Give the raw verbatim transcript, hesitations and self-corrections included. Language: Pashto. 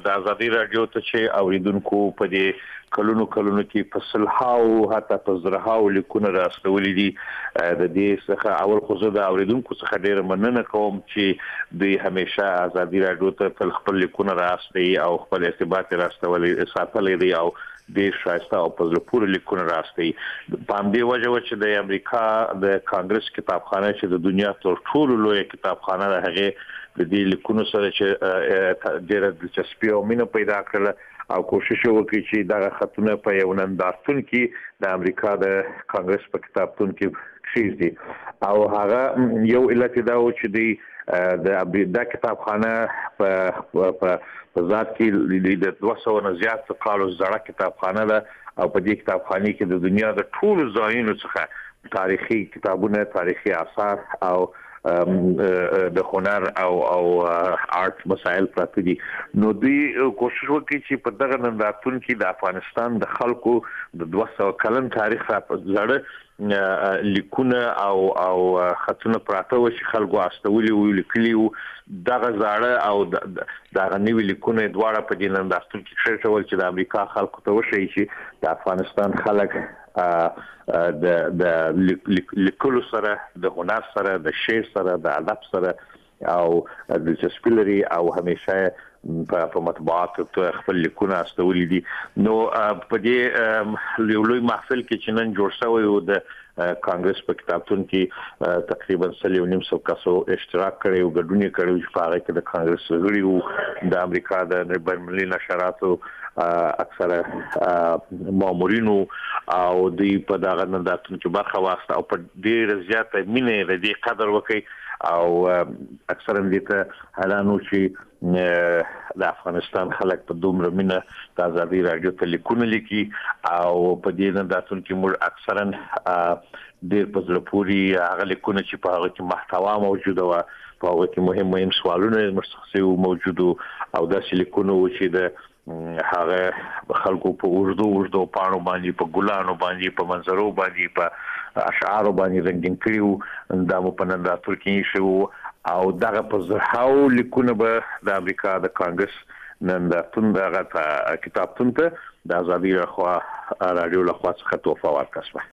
د ازادي راډیو ته چې اوریدونکو په دې کلونو کلونو کې په سلهاو حتی په زرهاو لیکونه راستولي دي د دې څخه اول خو زه د اوریدونکو څخه ډېره مننه کوم چې دوی همیشه ازادي راډیو ته تل خپل لیکونه راستوي او خپل ارتباط راستولي ساتلی دی او د شایسته او په زړه پورې لیکونه راستوي په همدې وجه و چې د امریکا د کانګرس کتابخانه چې د دنیا تر ټولو لویه کتابخانه ده هغې د دې لیکونو سره چې ډېره دلچسپي او مینه پیدا کړله او کوشش وکړي چې دغه خطونه په یو نندارتون کې د امریکا د کانګرس په کتابتون کې کښېږدي او هغه یو علت دا و چې د د دا کتابخانه په په ذات کې د دوه سوه نه زیات کالو زړه کتابخانه ده او په دې کتابخانه کې د دنیا د ټولو ځایونو څخه تاریخي کتابونه تاریخي آثار او د هنر او او آرټ مسایل پراته دي نو دوی کوشش وکړي چې په دغه نندارتون کې د افغانستان د خلکو د دوه سوه کلن تاریخ زړه لیکونه او او خطونه پراته و چې خلکو استولي وو لیکلي وو دغه زړه او دغه نوي لیکونه دواړه په دې نندارتون کې کېښودل چې د امریکا خلکو ته وښیي چې د افغانستان خلک د د لیکلو سره د هنر سره د شعر سره د ادب سره او د دلچسپي لري او همیشه په مطبوعاتو ته خپل لیکونه استولي دي نو په دې لوی محفل کې چې نن جوړ شوی و د کانګرس په کتابتون کې تقریبا سل یو نیم سو کسو اشتراک کړی او ګډون یې کړی چې په هغه کې د کانګرس غړي وو د امریکا د بین المللي نشراتو اکثره مامورینو او دوی په دغه نندارتون کې برخه واخیسته او په ډېره زیاته مینه د دې قدر وکړي او اکثرا دې ته حیران وو چې د افغانستان خلک په دومره مینه د ازادي راډیو ته لیکونه لیکي او په دې نندارتون کې موږ اکثرا ډېر په زړه پورې هغه لیکونه چې په هغه کې محتوا موجوده وه په هغه کې مهم مهم سوالونه مشخص موجود او داسې لیکونه وو چې د هغه خلکو په اردو اردو پاڼو باندې په ګلانو باندې په منظرو باندې په اشعارو باندې رنګین کړي دا مو په نندارتون کې شو او دغه په زرهاو لیکونه به د امریکا د کانګرس نندارتون دغه کتابتون ته د ازادي راډیو لخوا څخه تحفه ورکړل شوه